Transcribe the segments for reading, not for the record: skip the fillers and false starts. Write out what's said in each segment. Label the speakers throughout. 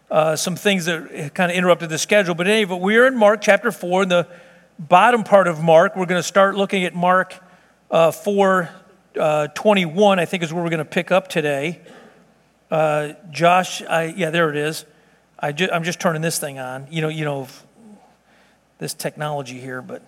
Speaker 1: some things that kind of interrupted the schedule. But anyway, we're in Mark chapter 4. In the bottom part of Mark, we're going to start looking at Mark 4:21, I think is where we're going to pick up today. Josh, there it is. I'm just turning this thing on. You know, this technology here, but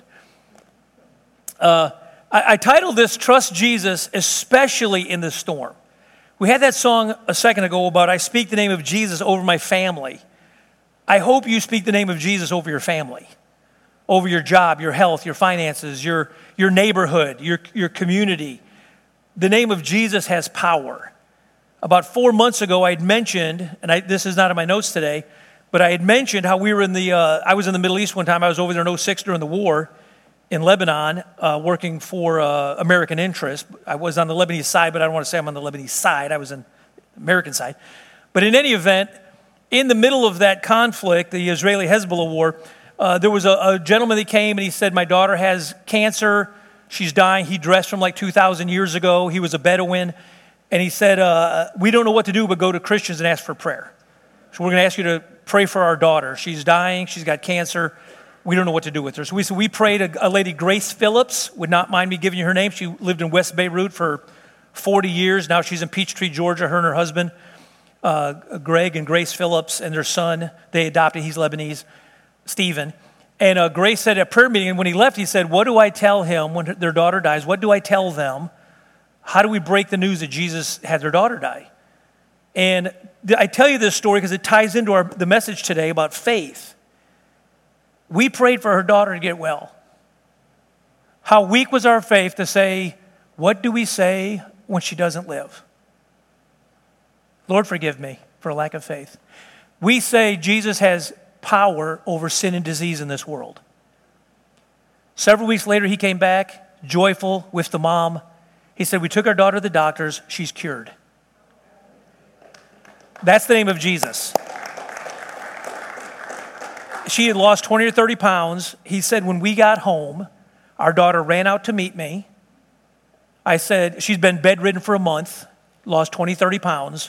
Speaker 1: I titled this "Trust Jesus, Especially in the Storm." We had that song a second ago about I speak the name of Jesus over my family. I hope you speak the name of Jesus over your family, over your job, your health, your finances, your neighborhood, your community. The name of Jesus has power. About 4 months ago, I had mentioned, and this is not in my notes today, but I had mentioned how we were I was in the Middle East one time. I was over there in 2006 during the war in Lebanon, working for American Interest. I was on the Lebanese side, but I don't want to say I'm on the Lebanese side. I was on the American side. But in any event, in the middle of that conflict, the Israeli-Hezbollah war, there was a gentleman that came and he said, my daughter has cancer. She's dying. He dressed from like 2,000 years ago. He was a Bedouin. And he said, we don't know what to do but go to Christians and ask for prayer. So we're going to ask you to pray for our daughter. She's dying. She's got cancer. We don't know what to do with her. So we prayed. A lady, Grace Phillips, would not mind me giving you her name. She lived in West Beirut for 40 years. Now she's in Peachtree, Georgia. Her and her husband, Greg and Grace Phillips, and their son, they adopted. He's Lebanese, Stephen. And Grace said at a prayer meeting, and when he left, he said, what do I tell him when their daughter dies? What do I tell them? How do we break the news that Jesus had their daughter die? And I tell you this story because it ties into the message today about faith. We prayed for her daughter to get well. How weak was our faith to say, what do we say when she doesn't live? Lord, forgive me for a lack of faith. We say Jesus has power over sin and disease in this world. Several weeks later, he came back, joyful with the mom. He said, we took our daughter to the doctors. She's cured. That's the name of Jesus. She had lost 20 or 30 pounds. He said, when we got home, our daughter ran out to meet me. I said, she's been bedridden for a month, lost 20, 30 pounds.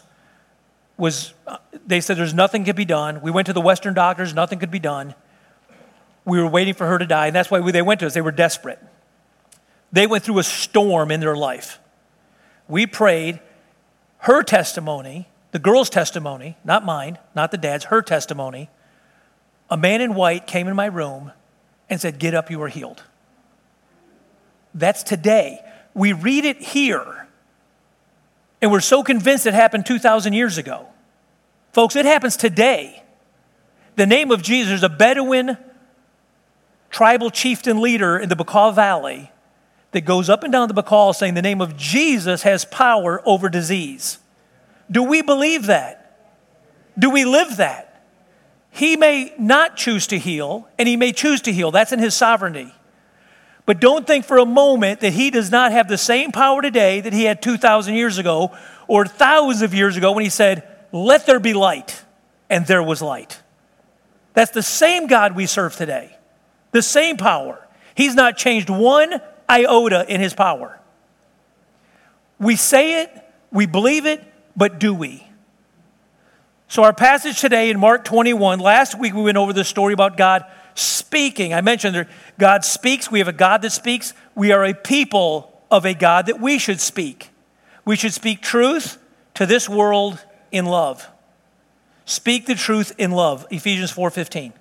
Speaker 1: They said there's nothing could be done. We went to the Western doctors, nothing could be done. We were waiting for her to die, and that's why they went to us. They were desperate. They went through a storm in their life. We prayed. Her testimony, the girl's testimony, not mine, not the dad's, her testimony, a man in white came in my room and said, get up, you are healed. That's today. We read it here, and we're so convinced it happened 2,000 years ago. Folks, it happens today. The name of Jesus, there's a Bedouin tribal chieftain leader in the Bekaa Valley that goes up and down the Bekaa saying the name of Jesus has power over disease. Do we believe that? Do we live that? He may not choose to heal, and he may choose to heal. That's in his sovereignty. But don't think for a moment that he does not have the same power today that he had 2,000 years ago or thousands of years ago when he said, let there be light, and there was light. That's the same God we serve today. The same power. He's not changed one iota in his power. We say it, we believe it, but do we? So our passage today in Mark 21, last week we went over the story about God speaking. I mentioned that God speaks. We have a God that speaks. We are a people of a God that we should speak. We should speak truth to this world in love. Speak the truth in love, Ephesians 4:15.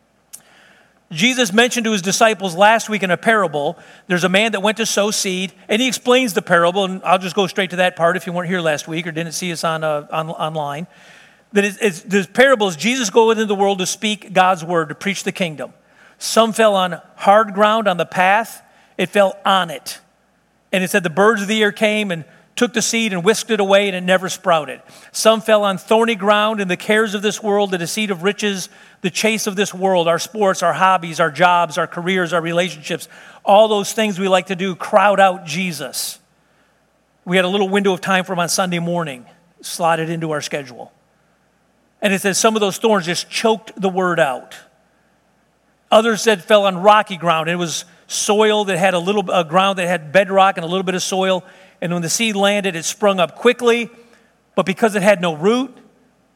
Speaker 1: Jesus mentioned to his disciples last week in a parable, there's a man that went to sow seed, and he explains the parable, and I'll just go straight to that part if you weren't here last week or didn't see us online. This parable is Jesus going into the world to speak God's word, to preach the kingdom. Some fell on hard ground on the path. It fell on it. And it said the birds of the air came and took the seed and whisked it away, and it never sprouted. Some fell on thorny ground, and the cares of this world, the deceit of riches, the chase of this world, our sports, our hobbies, our jobs, our careers, our relationships, all those things we like to do crowd out Jesus. We had a little window of time for him on Sunday morning, slotted into our schedule. And it says some of those thorns just choked the word out. Others said fell on rocky ground. It was soil that had a ground that had bedrock and a little bit of soil. And when the seed landed, it sprung up quickly. But because it had no root,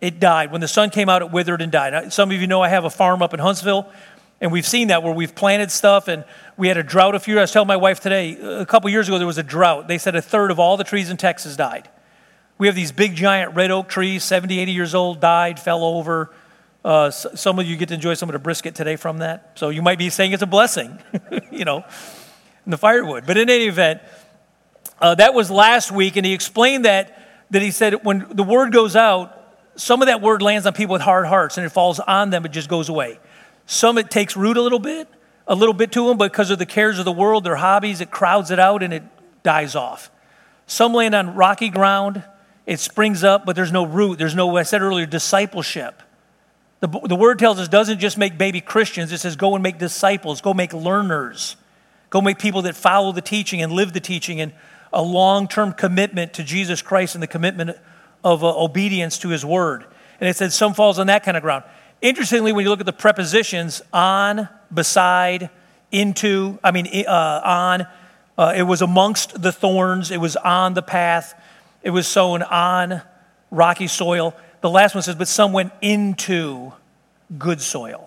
Speaker 1: it died. When the sun came out, it withered and died. Some of you know I have a farm up in Huntsville, and we've seen that where we've planted stuff, and we had a drought a few years. I was telling my wife today, a couple years ago, there was a drought. They said a third of all the trees in Texas died. We have these big, giant red oak trees, 70, 80 years old, died, fell over. Some of you get to enjoy some of the brisket today from that. So you might be saying it's a blessing, in the firewood. But in any event, that was last week, and he explained that he said when the word goes out, some of that word lands on people with hard hearts, and it falls on them, it just goes away. Some it takes root a little bit to them, but because of the cares of the world, their hobbies, it crowds it out and it dies off. Some land on rocky ground, it springs up, but there's no root. There's no, I said earlier, discipleship. The word tells us doesn't just make baby Christians. It says go and make disciples, go make learners, go make people that follow the teaching and live the teaching and a long-term commitment to Jesus Christ and the commitment of obedience to his word. And it said some falls on that kind of ground. Interestingly, when you look at the prepositions, on, beside, into, on, it was amongst the thorns, it was on the path, it was sown on rocky soil. The last one says, but some went into good soil.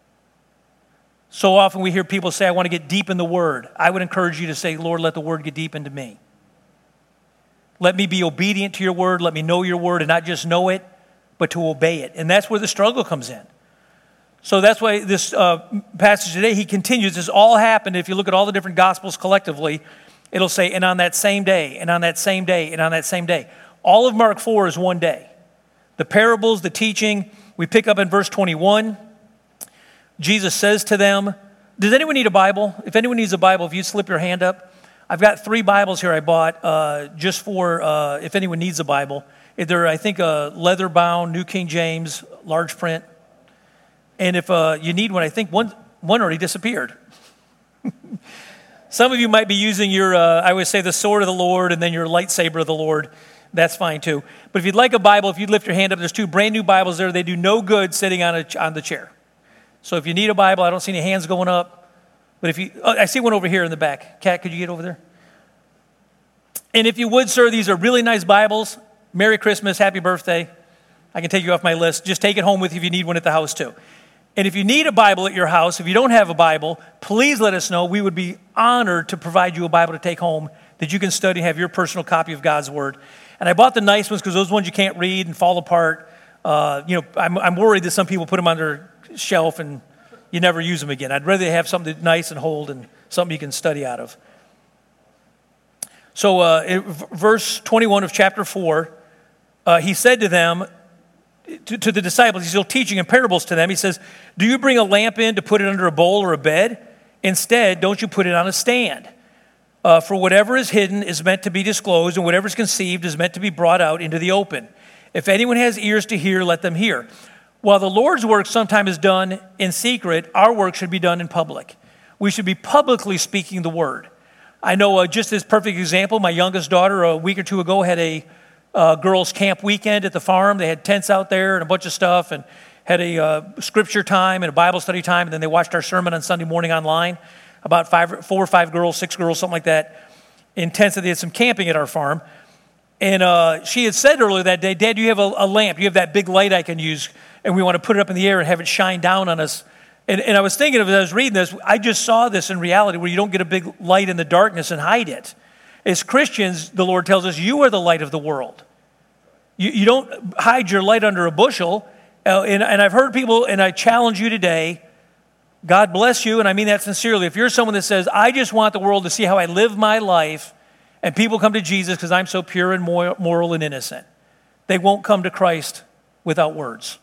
Speaker 1: So often we hear people say, I want to get deep in the word. I would encourage you to say, Lord, let the word get deep into me. Let me be obedient to your word. Let me know your word and not just know it, but to obey it. And that's where the struggle comes in. So that's why this passage today, he continues, this all happened. If you look at all the different gospels collectively, it'll say, and on that same day, and on that same day, and on that same day. All of Mark 4 is one day. The parables, the teaching, we pick up in verse 21. Jesus says to them, does anyone need a Bible? If anyone needs a Bible, if you slip your hand up. I've got 3 Bibles here I bought just for if anyone needs a Bible. They're, I think, leather-bound, New King James, large print. And if you need one, I think one already disappeared. Some of you might be using your, I would say, the sword of the Lord and then your lightsaber of the Lord. That's fine too. But if you'd like a Bible, if you'd lift your hand up, there's 2 brand new Bibles there. They do no good sitting on the chair. So if you need a Bible, I don't see any hands going up. But if you, I see one over here in the back. Kat, could you get over there? And if you would, sir, these are really nice Bibles. Merry Christmas, happy birthday. I can take you off my list. Just take it home with you if you need one at the house too. And if you need a Bible at your house, if you don't have a Bible, please let us know. We would be honored to provide you a Bible to take home that you can study and have your personal copy of God's Word. And I bought the nice ones because those ones you can't read and fall apart. I'm worried that some people put them on their shelf and you never use them again. I'd rather have something nice and hold and something you can study out of. So verse 21 of chapter 4, he said to them, to the disciples, he's still teaching in parables to them. He says, do you bring a lamp in to put it under a bowl or a bed? Instead, don't you put it on a stand? For whatever is hidden is meant to be disclosed, and whatever is conceived is meant to be brought out into the open. If anyone has ears to hear, let them hear. While the Lord's work sometimes is done in secret, our work should be done in public. We should be publicly speaking the word. I know just as perfect example, my youngest daughter a week or 2 ago had a girls' camp weekend at the farm. They had tents out there and a bunch of stuff and had a scripture time and a Bible study time, and then they watched our sermon on Sunday morning online. About 4 or 5 girls, 6 girls, something like that, in tents. They had some camping at our farm. And she had said earlier that day, Dad, you have a lamp. You have that big light I can use, and we want to put it up in the air and have it shine down on us. And I was thinking of it as I was reading this, I just saw this in reality where you don't get a big light in the darkness and hide it. As Christians, the Lord tells us, you are the light of the world. You don't hide your light under a bushel. And I've heard people, and I challenge you today, God bless you, and I mean that sincerely. If you're someone that says, I just want the world to see how I live my life, and people come to Jesus because I'm so pure and moral and innocent, they won't come to Christ without words.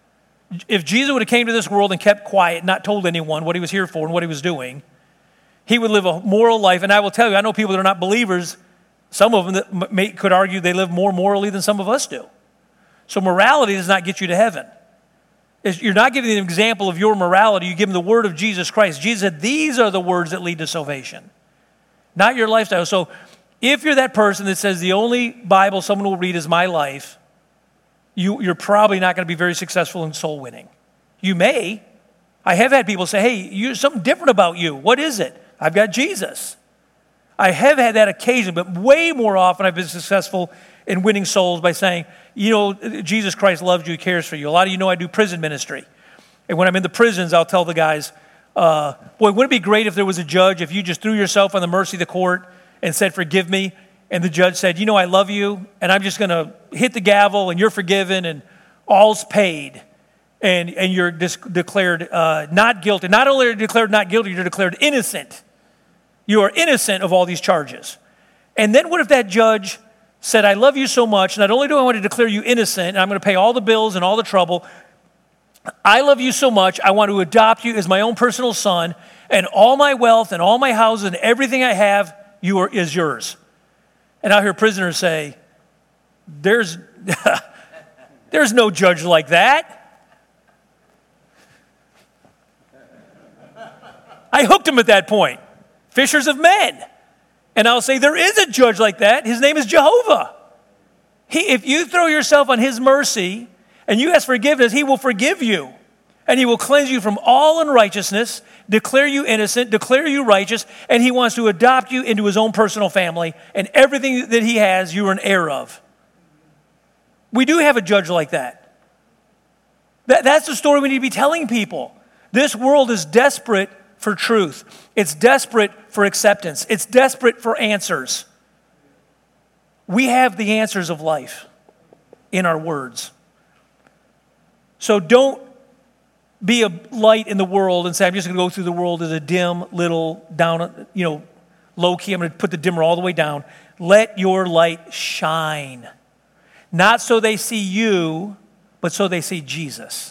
Speaker 1: If Jesus would have came to this world and kept quiet, not told anyone what he was here for and what he was doing, he would live a moral life. And I will tell you, I know people that are not believers, some of them that could argue they live more morally than some of us do. So morality does not get you to heaven. You're not giving an example of your morality. You give them the word of Jesus Christ. Jesus said, these are the words that lead to salvation, not your lifestyle. So if you're that person that says the only Bible someone will read is my life, you're probably not going to be very successful in soul winning. You may. I have had people say, hey, something different about you. What is it? I've got Jesus. I have had that occasion, but way more often I've been successful in winning souls by saying, you know, Jesus Christ loves you, he cares for you. A lot of you know I do prison ministry. And when I'm in the prisons, I'll tell the guys, boy, wouldn't it be great if there was a judge, if you just threw yourself on the mercy of the court and said, forgive me, and the judge said, you know, I love you, and I'm just going to hit the gavel, and you're forgiven, and all's paid, and you're declared not guilty. Not only are you declared not guilty, you're declared innocent. You are innocent of all these charges. And then what if that judge said, I love you so much, not only do I want to declare you innocent, and I'm going to pay all the bills and all the trouble, I love you so much, I want to adopt you as my own personal son, and all my wealth and all my houses and everything I have is yours. And I'll hear prisoners say, there's no judge like that. I hooked him at that point. Fishers of men. And I'll say, there is a judge like that. His name is Jehovah. If you throw yourself on his mercy and you ask forgiveness, he will forgive you. And he will cleanse you from all unrighteousness, declare you innocent, declare you righteous, and he wants to adopt you into his own personal family, and everything that he has, you are an heir of. We do have a judge like that. That's the story we need to be telling people. This world is desperate for truth. It's desperate for acceptance. It's desperate for answers. We have the answers of life in our words. So don't be a light in the world and say, I'm just going to go through the world as a dim, little, down, low key. I'm going to put the dimmer all the way down. Let your light shine. Not so they see you, but so they see Jesus.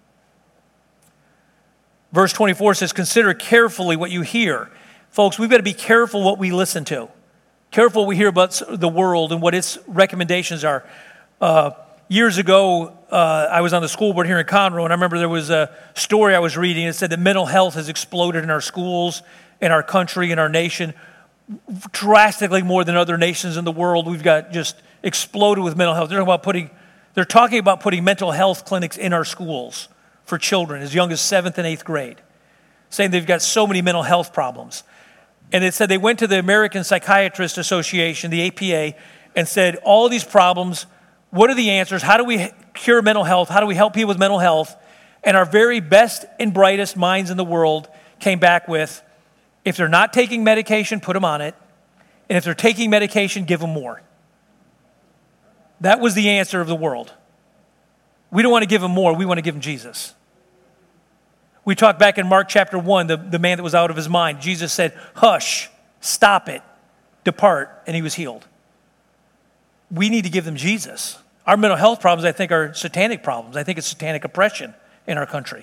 Speaker 1: Verse 24 says, consider carefully what you hear. Folks, we've got to be careful what we listen to. Careful what we hear about the world and what its recommendations are. Years ago, I was on the school board here in Conroe, and I remember there was a story I was reading. It said that mental health has exploded in our schools, in our country, in our nation, drastically more than other nations in the world. We've got just exploded with mental health. They're talking about putting mental health clinics in our schools for children as young as 7th and 8th grade, saying they've got so many mental health problems. And it said they went to the American Psychiatrist Association, the APA, and said, all these problems, what are the answers? How do we cure mental health? How do we help people with mental health? And our very best and brightest minds in the world came back with, if they're not taking medication, put them on it. And if they're taking medication, give them more. That was the answer of the world. We don't want to give them more. We want to give them Jesus. We talked back in Mark chapter 1, the man that was out of his mind. Jesus said, hush, stop it, depart, and he was healed. We need to give them Jesus. Our mental health problems, I think, are satanic problems. I think it's satanic oppression in our country.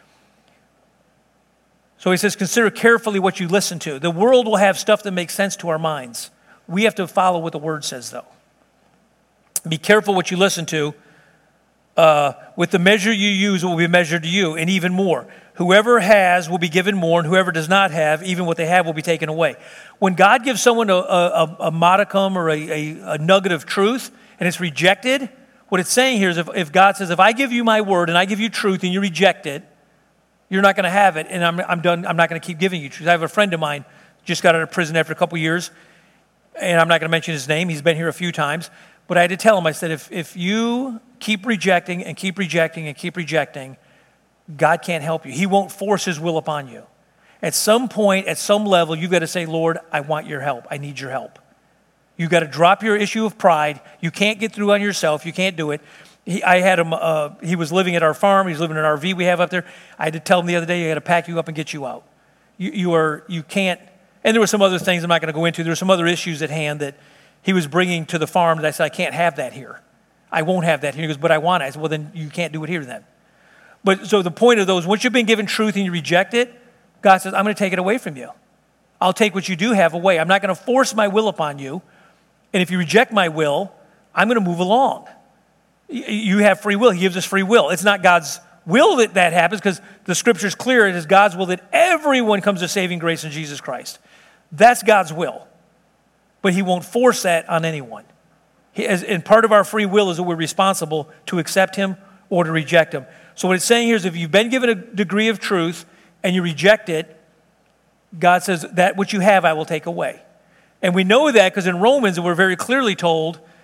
Speaker 1: So he says, consider carefully what you listen to. The world will have stuff that makes sense to our minds. We have to follow what the word says, though. Be careful what you listen to. With the measure you use, it will be measured to you, and even more. Whoever has will be given more, and whoever does not have, even what they have will be taken away. When God gives someone a modicum or a nugget of truth, and it's rejected, what it's saying here is if God says, if I give you my word and I give you truth and you reject it, you're not going to have it, and I'm done. I'm not going to keep giving you truth. I have a friend of mine, just got out of prison after a couple years, and I'm not going to mention his name. He's been here a few times. But I had to tell him, I said, if you keep rejecting and keep rejecting and keep rejecting, God can't help you. He won't force his will upon you. At some point, at some level, you've got to say, Lord, I want your help. I need your help. You've got to drop your issue of pride. You can't get through on yourself. You can't do it. I had him, he was living at our farm. He was living in an RV we have up there. I had to tell him the other day, I got to pack you up and get you out. You can't, and there were some other things I'm not going to go into. There were some other issues at hand that he was bringing to the farm that I said, I can't have that here. I won't have that here. He goes, but I want it. I said, well, then you can't do it here then. But so the point of those, once you've been given truth and you reject it, God says, I'm going to take it away from you. I'll take what you do have away. I'm not going to force my will upon you. And if you reject my will, I'm going to move along. You have free will. He gives us free will. It's not God's will that happens, because the scripture's clear. It is God's will that everyone comes to saving grace in Jesus Christ. That's God's will. But he won't force that on anyone. And part of our free will is that we're responsible to accept him or to reject him. So what it's saying here is if you've been given a degree of truth and you reject it, God says, that which you have I will take away. And we know that because in Romans we're very clearly told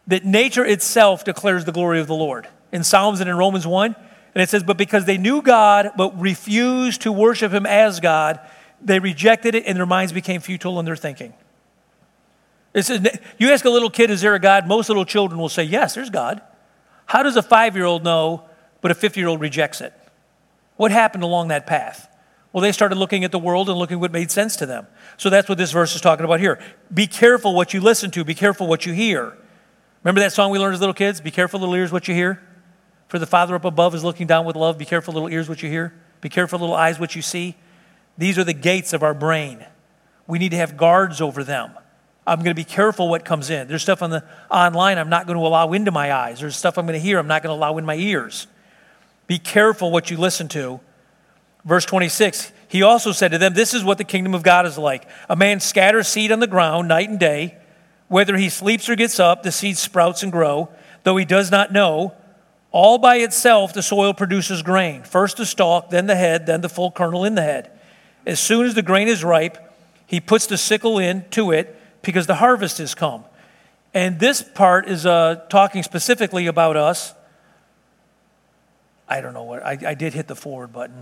Speaker 1: that nature itself declares the glory of the Lord. In Psalms and in Romans 1, and it says, but because they knew God but refused to worship him as God, they rejected it and their minds became futile in their thinking. It says, you ask a little kid, is there a God? Most little children will say, yes, there's God. How does a 5-year-old know, but a 50-year-old rejects it? What happened along that path? Well, they started looking at the world and looking what made sense to them. So that's what this verse is talking about here. Be careful what you listen to. Be careful what you hear. Remember that song we learned as little kids? Be careful, little ears, what you hear. For the Father up above is looking down with love. Be careful, little ears, what you hear. Be careful, little eyes, what you see. These are the gates of our brain. We need to have guards over them. I'm going to be careful what comes in. There's stuff online I'm not going to allow into my eyes. There's stuff I'm going to hear I'm not going to allow in my ears. Be careful what you listen to. Verse 26, he also said to them, this is what the kingdom of God is like. A man scatters seed on the ground night and day. Whether he sleeps or gets up, the seed sprouts and grow, though he does not know. All by itself, the soil produces grain. First the stalk, then the head, then the full kernel in the head. As soon as the grain is ripe, he puts the sickle into it because the harvest has come. And this part is talking specifically about us. I don't know what, I did hit the forward button.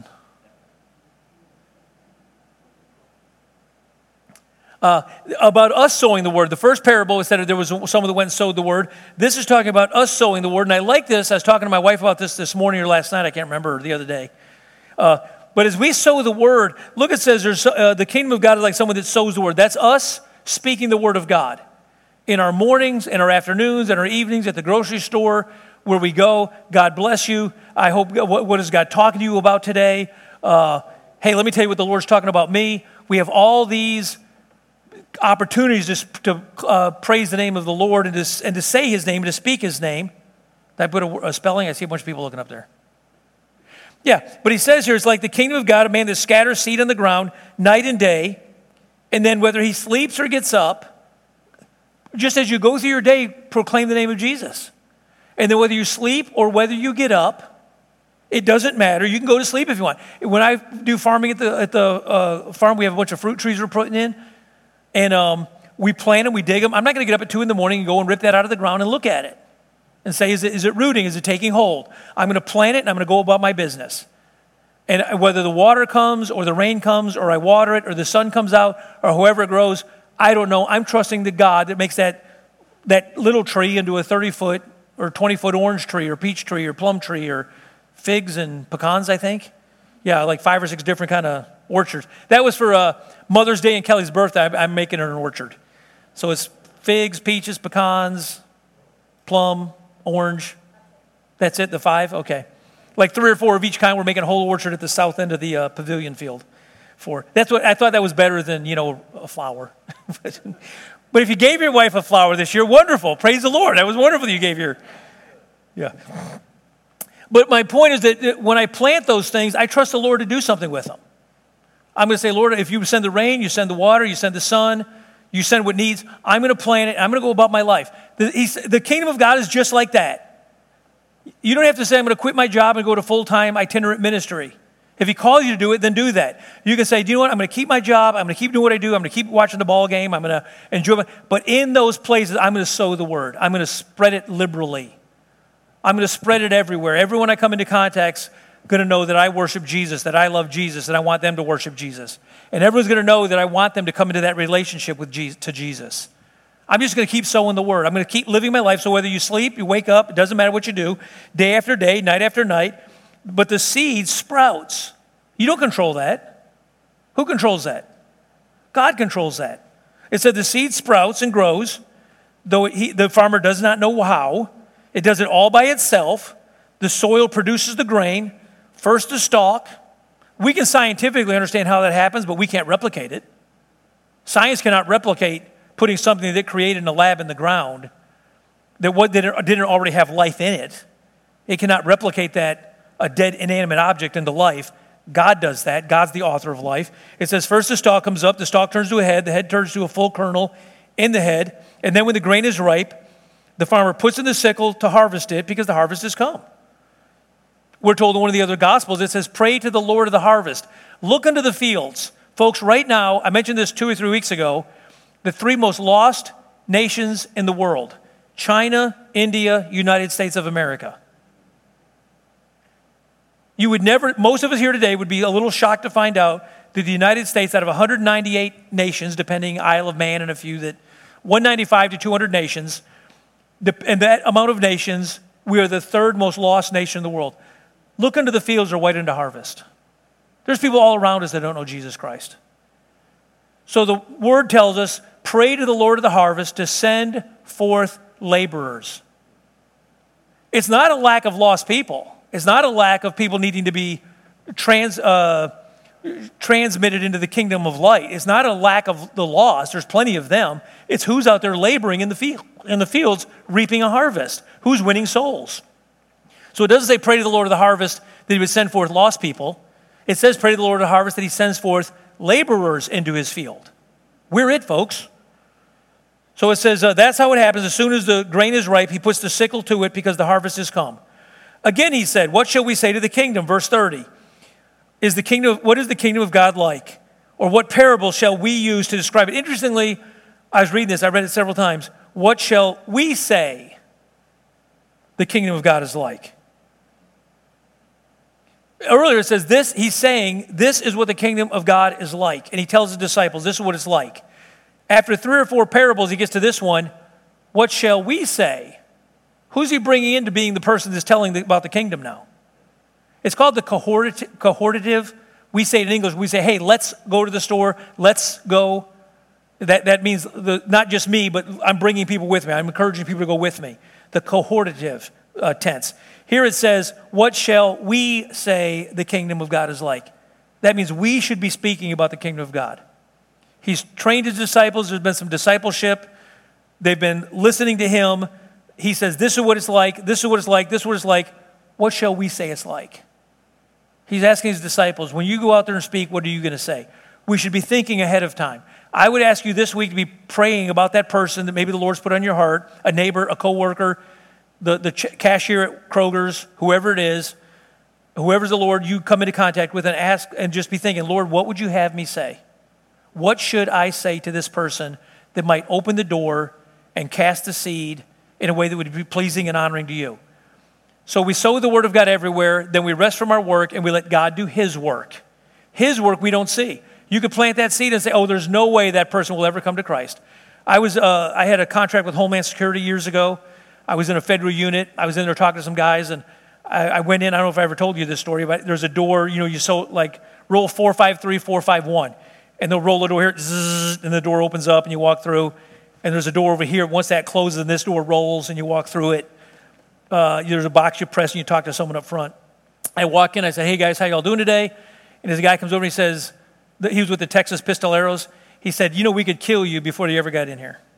Speaker 1: About us sowing the word. The first parable is that there was someone that went and sowed the word. This is talking about us sowing the word. And I like this. I was talking to my wife about this morning or last night. I can't remember, the other day. But as we sow the word, look, it says there's, the kingdom of God is like someone that sows the word. That's us speaking the word of God. In our mornings, in our afternoons, in our evenings, at the grocery store, where we go. God bless you. I hope, what is God talking to you about today? Hey, let me tell you what the Lord's talking about me. We have all these opportunities to praise the name of the Lord and to say his name and to speak his name. Did I put a spelling? I see a bunch of people looking up there. Yeah, but he says here, it's like the kingdom of God, a man that scatters seed on the ground night and day, and then whether he sleeps or gets up, just as you go through your day, proclaim the name of Jesus. And then whether you sleep or whether you get up, it doesn't matter. You can go to sleep if you want. When I do farming at the farm, we have a bunch of fruit trees we're putting in. And we plant them, we dig them. I'm not going to get up at 2 a.m. and go and rip that out of the ground and look at it and say, is it rooting? Is it taking hold? I'm going to plant it and I'm going to go about my business. And whether the water comes or the rain comes or I water it or the sun comes out or however it grows, I don't know. I'm trusting the God that makes that little tree into a 30-foot or 20-foot orange tree or peach tree or plum tree or figs and pecans, I think. Yeah, like 5 or 6 different kind of orchards. That was for Mother's Day and Kelly's birthday. I'm making her an orchard. So it's figs, peaches, pecans, plum, orange. That's it, the 5? Okay. Like 3 or 4 of each kind. We're making a whole orchard at the south end of the pavilion field. That's what I thought that was better than, a flower. But if you gave your wife a flower this year, wonderful. Praise the Lord. That was wonderful that you gave your, yeah. But my point is that when I plant those things, I trust the Lord to do something with them. I'm going to say, Lord, if you send the rain, you send the water, you send the sun, you send what needs, I'm going to plant it, I'm going to go about my life. The kingdom of God is just like that. You don't have to say, I'm going to quit my job and go to full-time itinerant ministry. If he calls you to do it, then do that. You can say, do you know what? I'm going to keep my job. I'm going to keep doing what I do. I'm going to keep watching the ball game. I'm going to enjoy it. But in those places, I'm going to sow the word. I'm going to spread it liberally. I'm going to spread it everywhere. Everyone I come into contact's going to know that I worship Jesus, that I love Jesus, and I want them to worship Jesus. And everyone's going to know that I want them to come into that relationship with Jesus. I'm just going to keep sowing the word. I'm going to keep living my life. So whether you sleep, you wake up, it doesn't matter what you do, day after day, night after night, but the seed sprouts. You don't control that. Who controls that? God controls that. It said the seed sprouts and grows, though the farmer does not know how. It does it all by itself. The soil produces the grain. First the stalk. We can scientifically understand how that happens, but we can't replicate it. Science cannot replicate putting something that it created in a lab in the ground that didn't already have life in it. It cannot replicate that, a dead inanimate object, into life. God does that. God's the author of life. It says first the stalk comes up, the stalk turns to a head, the head turns to a full kernel in the head, and then when the grain is ripe, the farmer puts in the sickle to harvest it because the harvest has come. We're told in one of the other Gospels, it says, pray to the Lord of the harvest. Look into the fields. Folks, right now, I mentioned this 2 or 3 weeks ago, the 3 most lost nations in the world, China, India, United States of America. You would never, most of us here today would be a little shocked to find out that the United States, out of 198 nations, depending Isle of Man and a few, that 195 to 200 nations, and that amount of nations, we are the third most lost nation in the world. Look into the fields are white unto harvest. There's people all around us that don't know Jesus Christ. So the word tells us, pray to the Lord of the harvest to send forth laborers. It's not a lack of lost people. It's not a lack of people needing to be transmitted into the kingdom of light. It's not a lack of the lost. There's plenty of them. It's who's out there laboring in the fields, reaping a harvest. Who's winning souls? So it doesn't say pray to the Lord of the harvest that he would send forth lost people. It says pray to the Lord of the harvest that he sends forth laborers into his field. We're it, folks. So it says that's how it happens. As soon as the grain is ripe, he puts the sickle to it because the harvest has come. Again, he said, what shall we say to the kingdom? Verse 30. What is the kingdom of God like? Or what parable shall we use to describe it? Interestingly, I was reading this, I read it several times. What shall we say the kingdom of God is like? Earlier it says this, he's saying, this is what the kingdom of God is like. And he tells his disciples, this is what it's like. After 3 or 4 parables, he gets to this one, what shall we say? Who's he bringing into being the person that's telling about the kingdom now? It's called the cohortative. We say it in English, we say, hey, let's go to the store, let's go. That means not just me, but I'm bringing people with me. I'm encouraging people to go with me. The cohortative tense. Here it says, what shall we say the kingdom of God is like? That means we should be speaking about the kingdom of God. He's trained his disciples. There's been some discipleship. They've been listening to him. He says, this is what it's like, this is what it's like, this is what it's like. What shall we say it's like? He's asking his disciples, when you go out there and speak, what are you going to say? We should be thinking ahead of time. I would ask you this week to be praying about that person that maybe the Lord's put on your heart, a neighbor, a coworker, the cashier at Kroger's, whoever it is, whoever's the Lord you come into contact with, and ask and just be thinking, Lord, what would you have me say? What should I say to this person that might open the door and cast the seed in a way that would be pleasing and honoring to you? So we sow the word of God everywhere, then we rest from our work and we let God do his work. His work we don't see. You could plant that seed and say, oh, there's no way that person will ever come to Christ. I had a contract with Homeland Security years ago. I was in a federal unit. I was in there talking to some guys, and I went in. I don't know if I ever told you this story, but there's a door, you sow like roll 453, 451, and they'll roll the door here, zzz, and the door opens up and you walk through, and there's a door over here. Once that closes and this door rolls and you walk through it, there's a box you press and you talk to someone up front. I walk in, I say, hey guys, how y'all doing today? And this guy comes over and he says, he was with the Texas Pistoleros. He said, we could kill you before you ever got in here.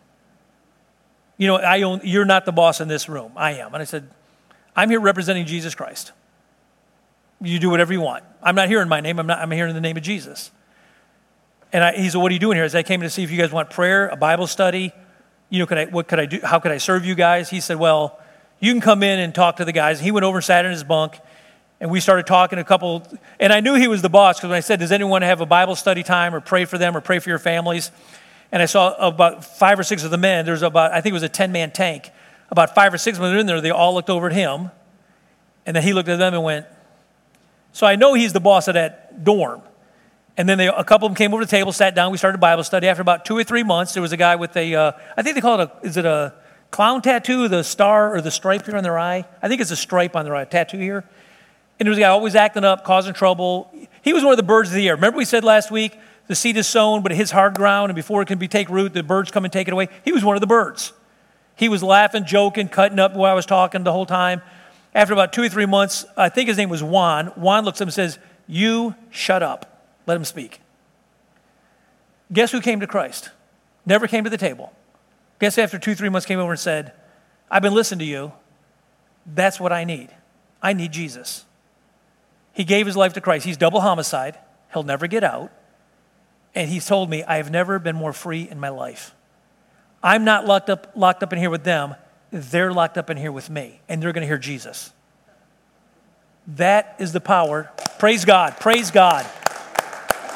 Speaker 1: You're not the boss in this room. I am. And I said, I'm here representing Jesus Christ. You do whatever you want. I'm not here in my name. I'm here in the name of Jesus. And he said, what are you doing here? I said, I came to see if you guys want prayer, a Bible study. What could I do? How could I serve you guys? He said, well, you can come in and talk to the guys. He went over and sat in his bunk, and we started talking and I knew he was the boss because when I said, does anyone have a Bible study time or pray for them or pray for your families? And I saw about 5 or 6 of the men. There's I think it was a 10-man tank. About 5 or 6 of them in there. They all looked over at him. And then he looked at them and went, so I know he's the boss of that dorm. And then a couple of them came over to the table, sat down. We started Bible study. After about 2 or 3 months, there was a guy with I think they call it is it a clown tattoo, the star or the stripe here on their eye? I think it's a stripe on their eye, tattoo here. And there was a guy always acting up, causing trouble. He was one of the birds of the air. Remember we said last week, the seed is sown, but it hits hard ground, and before it can take root, the birds come and take it away. He was one of the birds. He was laughing, joking, cutting up while I was talking the whole time. After about 2 or 3 months, I think his name was Juan. Juan looks at him and says, you shut up. Let him speak. Guess who came to Christ? Never came to the table. Guess who after 2 or 3 months came over and said, I've been listening to you. That's what I need. I need Jesus. He gave his life to Christ. He's double homicide. He'll never get out. And he's told me, I have never been more free in my life. I'm not locked up in here with them. They're locked up in here with me. And they're going to hear Jesus. That is the power. Praise God. Praise God.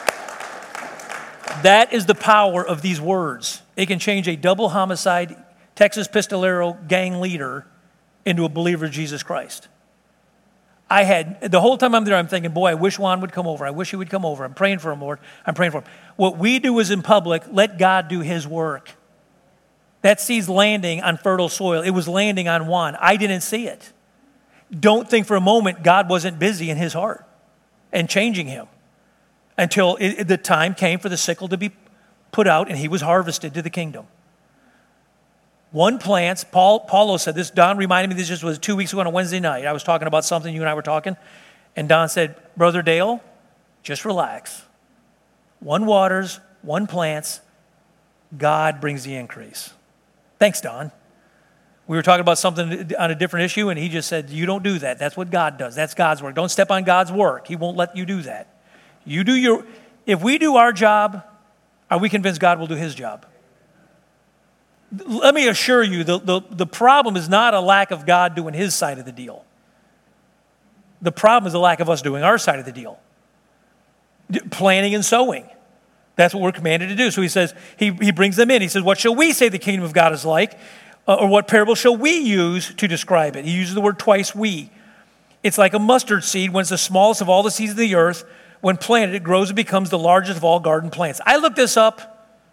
Speaker 1: That is the power of these words. It can change a double homicide Texas Pistolero gang leader into a believer of Jesus Christ. The whole time I'm there, I'm thinking, boy, I wish Juan would come over. I wish he would come over. I'm praying for him, Lord. I'm praying for him. What we do is in public, let God do his work. That seed's landing on fertile soil. It was landing on Juan. I didn't see it. Don't think for a moment God wasn't busy in his heart and changing him until the time came for the sickle to be put out and he was harvested to the kingdom. One plants, Paulo said this, Don reminded me this just was 2 weeks ago on a Wednesday night. I was talking about something, you and I were talking, and Don said, Brother Dale, just relax. One waters, one plants, God brings the increase. Thanks, Don. We were talking about something on a different issue, and he just said, you don't do that. That's what God does. That's God's work. Don't step on God's work. He won't let you do that. If we do our job, are we convinced God will do his job? Let me assure you, the problem is not a lack of God doing his side of the deal. The problem is the lack of us doing our side of the deal. Planting and sowing. That's what we're commanded to do. So he says, he brings them in. He says, what shall we say the kingdom of God is like? Or what parable shall we use to describe it? He uses the word twice, we. It's like a mustard seed when it's the smallest of all the seeds of the earth. When planted, it grows and becomes the largest of all garden plants. I looked this up.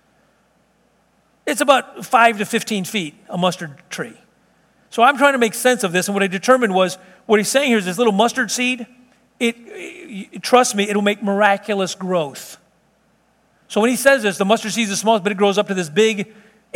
Speaker 1: It's about 5 to 15 feet, a mustard tree. So I'm trying to make sense of this, and what I determined was, what he's saying here is this little mustard seed, trust me, it'll make miraculous growth. So when he says this, the mustard seed is the smallest, but it grows up to this big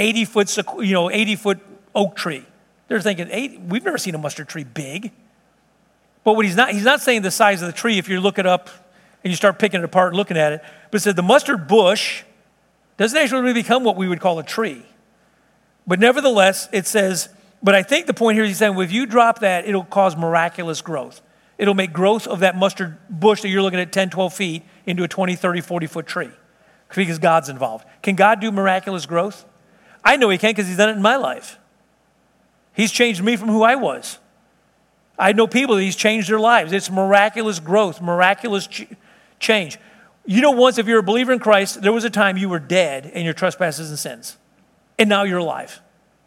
Speaker 1: 80-foot oak tree. They're thinking, we've never seen a mustard tree big. But he's not saying the size of the tree if you look it up and you start picking it apart and looking at it, but it said the mustard bush doesn't actually really become what we would call a tree. But nevertheless, it says, but I think the point here is he's saying, well, if you drop that, it'll cause miraculous growth. It'll make growth of that mustard bush that you're looking at 10, 12 feet into a 20, 30, 40-foot tree because God's involved. Can God do miraculous growth? I know he can because he's done it in my life. He's changed me from who I was. I know people that he's changed their lives. It's miraculous growth, miraculous change. You know, once if you're a believer in Christ, there was a time you were dead in your trespasses and sins, and now you're alive.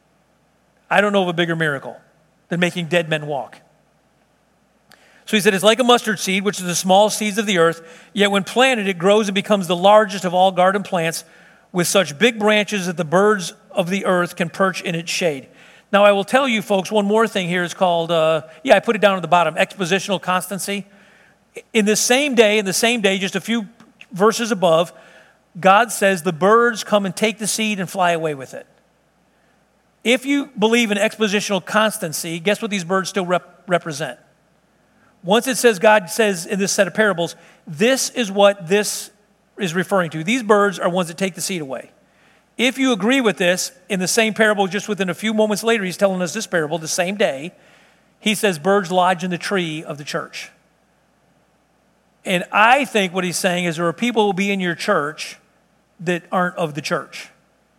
Speaker 1: I don't know of a bigger miracle than making dead men walk. So he said, it's like a mustard seed, which is the small seeds of the earth, yet when planted, it grows and becomes the largest of all garden plants with such big branches that the birds of the earth can perch in its shade. Now, I will tell you, folks, one more thing here is called, I put it down at the bottom, expositional constancy. In the same day, just a few verses above, God says the birds come and take the seed and fly away with it. If you believe in expositional constancy, guess what these birds still represent? Once it says, God says in this set of parables, this is what this is referring to. These birds are ones that take the seed away. If you agree with this, in the same parable, just within a few moments later, he's telling us this parable, the same day, he says birds lodge in the tree of the church. And I think what he's saying is there are people who will be in your church that aren't of the church.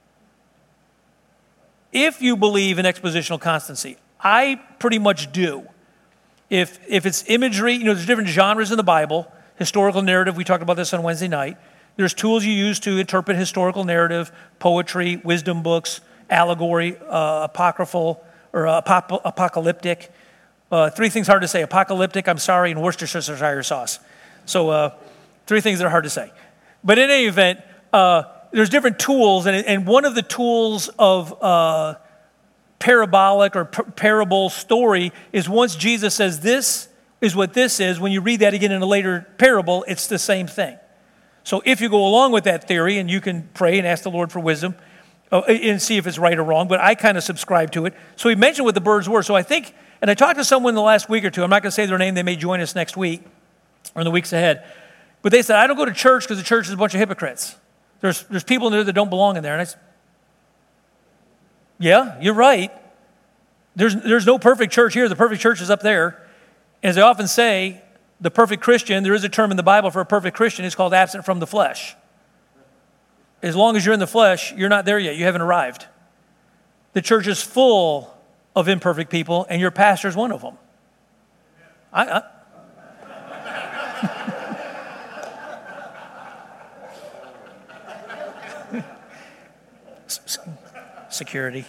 Speaker 1: If you believe in expositional constancy, I pretty much do. If it's imagery, there's different genres in the Bible. Historical narrative, we talked about this on Wednesday night. There's tools you use to interpret historical narrative, poetry, wisdom books, allegory, apocryphal, or apocalyptic. Three things hard to say. Apocalyptic, I'm sorry, and Worcestershire sauce. So three things that are hard to say. But in any event, there's different tools, and one of the tools of parabolic or parable story is once Jesus says this is what this is, when you read that again in a later parable, it's the same thing. So if you go along with that theory, and you can pray and ask the Lord for wisdom and see if it's right or wrong, but I kind of subscribe to it. So he mentioned what the birds were. So I think, and I talked to someone in the last week or two, I'm not going to say their name, they may join us next week or in the weeks ahead, but they said, I don't go to church because the church is a bunch of hypocrites. There's people in there that don't belong in there. And I said, yeah, you're right. There's no perfect church here. The perfect church is up there. And as I often say, the perfect Christian, there is a term in the Bible for a perfect Christian, it's called absent from the flesh. As long as you're in the flesh, you're not there yet. You haven't arrived. The church is full of imperfect people, and your pastor is one of them. security.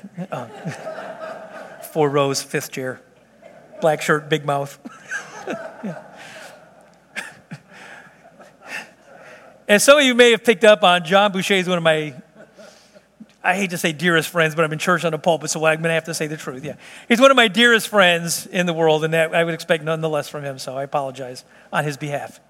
Speaker 1: 4 rows, 5th chair. Black shirt, big mouth. Yeah. And some of you may have picked up on John Boucher is one of my, I hate to say dearest friends, but I'm in church on the pulpit, so I'm going to have to say the truth. Yeah, he's one of my dearest friends in the world, and that I would expect none the less from him, so I apologize on his behalf.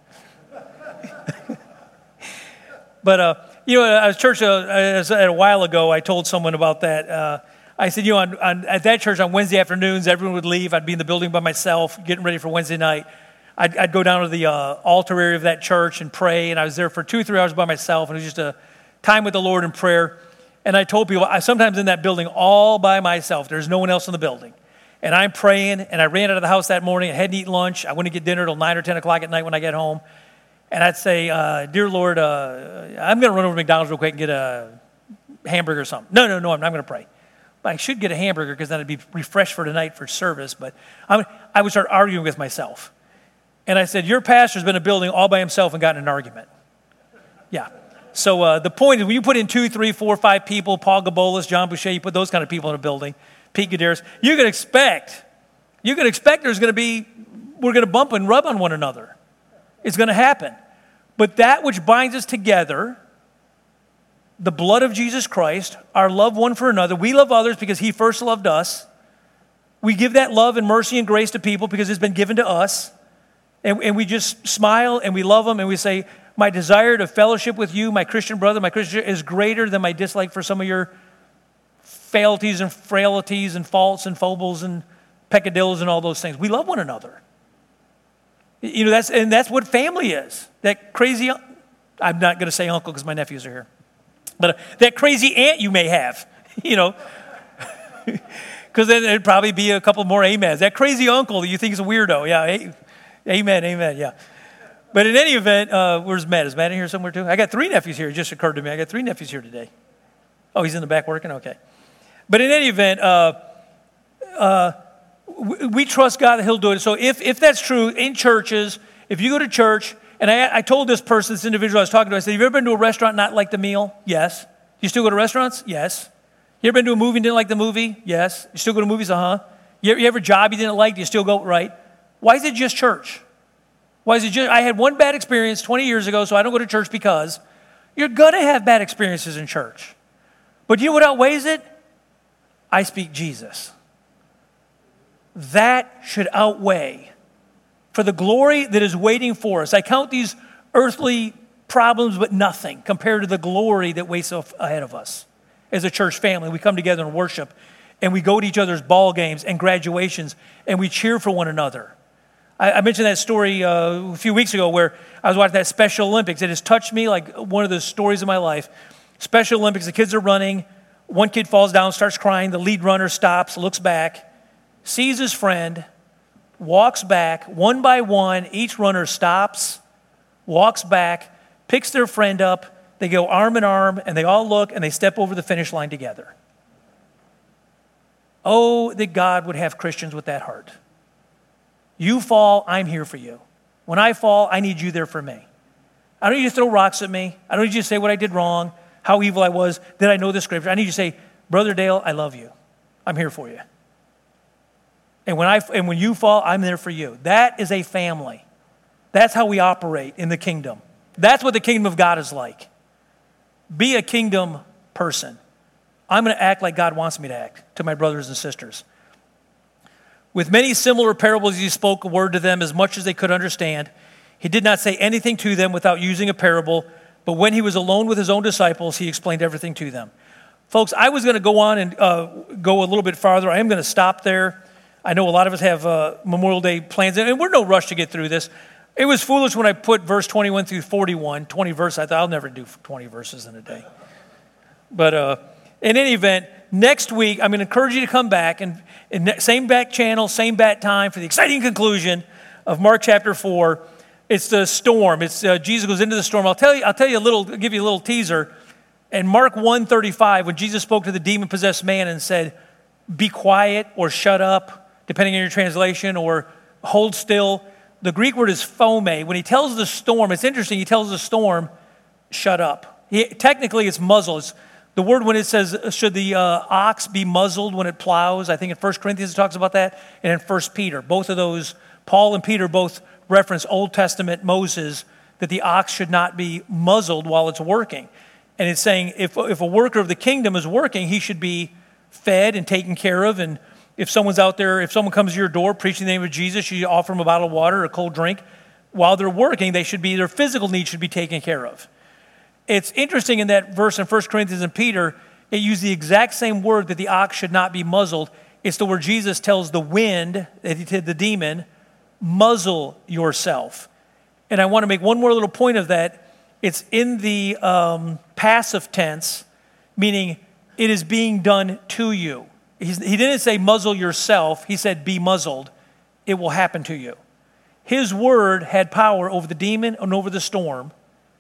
Speaker 1: But, I was church a while ago. I told someone about that. I said, at that church on Wednesday afternoons, everyone would leave. I'd be in the building by myself, getting ready for Wednesday night. I'd go down to the altar area of that church and pray, and I was there for 2 or 3 hours by myself, and it was just a time with the Lord in prayer. And I told people, I sometimes in that building all by myself. There's no one else in the building. And I'm praying, and I ran out of the house that morning. I hadn't eaten lunch. I wouldn't get dinner till 9 or 10 o'clock at night when I get home. And I'd say, dear Lord, I'm going to run over to McDonald's real quick and get a hamburger or something. No, I'm not going to pray. But I should get a hamburger because then I'd be refreshed for tonight for service. But I would start arguing with myself. And I said, your pastor's been in a building all by himself and gotten in an argument. Yeah. So the point is, when you put in 2, 3, 4, 5 people, Paul Gabolas, John Boucher, you put those kind of people in a building, Pete Gutierrez, you can expect we're going to bump and rub on one another. It's going to happen. But that which binds us together, the blood of Jesus Christ, our love one for another, we love others because he first loved us. We give that love and mercy and grace to people because it's been given to us. And we just smile and we love them and we say, my desire to fellowship with you, my Christian brother, my Christian, is greater than my dislike for some of your failties and frailties and faults and foibles and peccadillos and all those things. We love one another. That's what family is. That crazy, I'm not going to say uncle because my nephews are here, but that crazy aunt you may have, because then there'd probably be a couple more amens. That crazy uncle that you think is a weirdo, yeah. Amen, yeah. But in any event, where's Matt? Is Matt in here somewhere too? I got 3 nephews here. It just occurred to me. I got 3 nephews here today. Oh, he's in the back working? Okay. But in any event, we trust God that he'll do it. So if that's true, in churches, if you go to church, and I told this individual I was talking to, I said, have you ever been to a restaurant and not like the meal? Yes. You still go to restaurants? Yes. You ever been to a movie and didn't like the movie? Yes. You still go to movies? Uh-huh. You ever a job you didn't like? Do you still go? Right. Why is it just church? Why is it just, I had one bad experience 20 years ago, so I don't go to church because you're going to have bad experiences in church. But you know what outweighs it? I speak Jesus. That should outweigh for the glory that is waiting for us. I count these earthly problems but nothing compared to the glory that waits ahead of us. As a church family, we come together and worship, and we go to each other's ball games and graduations, and we cheer for one another. I mentioned that story a few weeks ago where I was watching that Special Olympics. It has touched me like one of the stories of my life. Special Olympics, the kids are running. One kid falls down, starts crying. The lead runner stops, looks back, sees his friend, walks back. One by one, each runner stops, walks back, picks their friend up. They go arm in arm, and they all look, and they step over the finish line together. Oh, that God would have Christians with that heart. You fall, I'm here for you. When I fall, I need you there for me. I don't need you to throw rocks at me. I don't need you to say what I did wrong, how evil I was, did I know the scripture. I need you to say, Brother Dale, I love you. I'm here for you. And when you fall, I'm there for you. That is a family. That's how we operate in the kingdom. That's what the kingdom of God is like. Be a kingdom person. I'm going to act like God wants me to act to my brothers and sisters. With many similar parables, he spoke a word to them as much as they could understand. He did not say anything to them without using a parable, but when he was alone with his own disciples, he explained everything to them. Folks, I was going to go on and go a little bit farther. I am going to stop there. I know a lot of us have Memorial Day plans, and we're in no rush to get through this. It was foolish when I put verse 21 through 41, 20 verses. I thought I'll never do 20 verses in a day. But in any event, next week, I'm going to encourage you to come back, and same back channel, same bat time for the exciting conclusion of Mark chapter 4. It's the storm. It's Jesus goes into the storm. I'll give you a little teaser. In Mark 1:35, when Jesus spoke to the demon-possessed man and said, "Be quiet" or "shut up," depending on your translation, or "hold still," the Greek word is phome. When he tells the storm, it's interesting. He tells the storm, "Shut up." Technically, it's muzzle. It's The word when it says, should the ox be muzzled when it plows? I think in 1 Corinthians it talks about that, and in 1 Peter. Both of those, Paul and Peter both reference Old Testament Moses, that the ox should not be muzzled while it's working. And it's saying if a worker of the kingdom is working, he should be fed and taken care of. And if someone's out there, if someone comes to your door preaching the name of Jesus, you offer them a bottle of water or a cold drink. While they're working, their physical needs should be taken care of. It's interesting in that verse in 1 Corinthians and Peter, it used the exact same word that the ox should not be muzzled. It's the word Jesus tells the wind, that he did the demon, muzzle yourself. And I want to make one more little point of that. It's in the passive tense, meaning it is being done to you. He didn't say muzzle yourself. He said be muzzled. It will happen to you. His word had power over the demon and over the storm.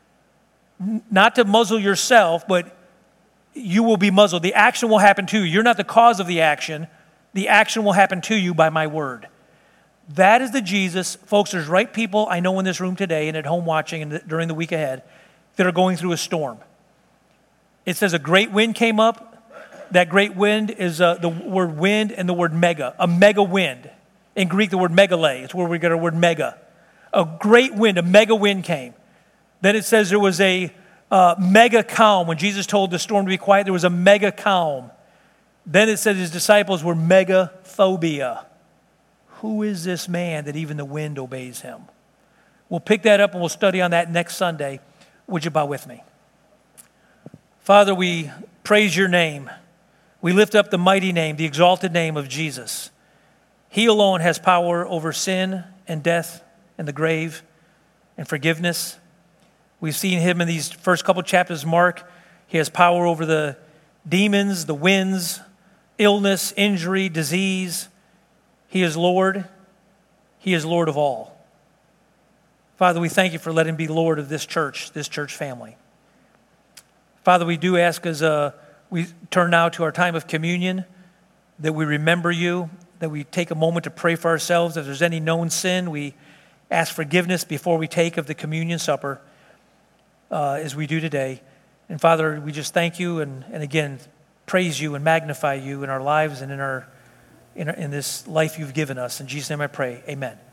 Speaker 1: Not to muzzle yourself, but you will be muzzled. The action will happen to you. You're not the cause of the action. The action will happen to you by my word. That is the Jesus. Folks, there's right people I know in this room today and at home watching and during the week ahead that are going through a storm. It says a great wind came up. That great wind is the word wind and the word mega. A mega wind. In Greek, the word megale. It's where we get our word mega. A great wind, a mega wind came. Then it says there was a mega calm. When Jesus told the storm to be quiet, there was a mega calm. Then it said his disciples were megaphobia. Who is this man that even the wind obeys him? We'll pick that up and we'll study on that next Sunday. Would you bow with me? Father, we praise your name. We lift up the mighty name, the exalted name of Jesus. He alone has power over sin and death and the grave and forgiveness. We've seen him in these first couple chapters of Mark. He has power over the demons, the winds, illness, injury, disease. He is Lord. He is Lord of all. Father, we thank you for letting him be Lord of this church family. Father, we do ask as we turn now to our time of communion that we remember you, that we take a moment to pray for ourselves. If there's any known sin, we ask forgiveness before we take of the communion supper as we do today. And Father, we just thank you and again praise you and magnify you in our lives and in this life you've given us. In Jesus' name I pray, amen.